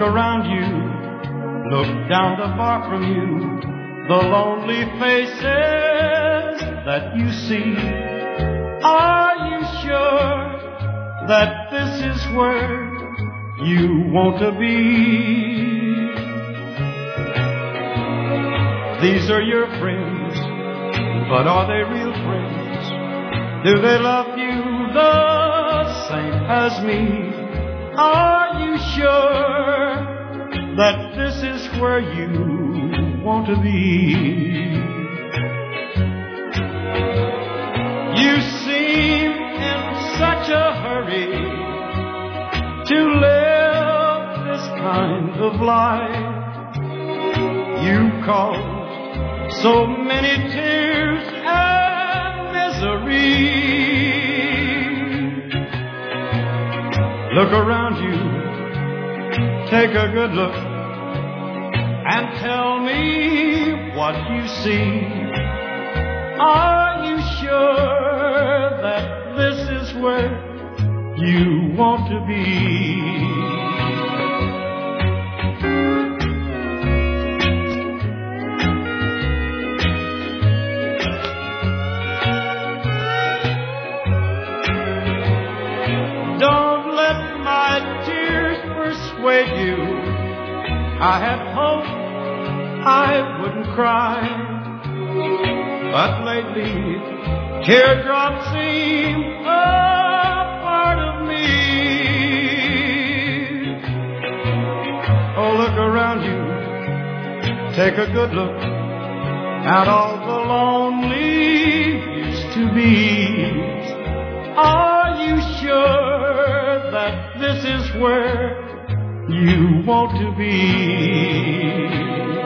around you, look down the far from you, the lonely faces that you see. Are you sure that this is where you want to be? These are your friends, but are they real friends? Do they love you the same as me? Are you sure that this is where you want to be? You seem in such a hurry to live this kind of life. You caused so many tears and misery. Look around you, take a good look, and tell me what you see. Are you sure that this is where you want to be? Don't let my tears persuade you. I had hoped I wouldn't cry, but lately teardrops seem a part of me. Oh, look around you, take a good look at all the lonely used to be. Are you sure that this is where you want to be?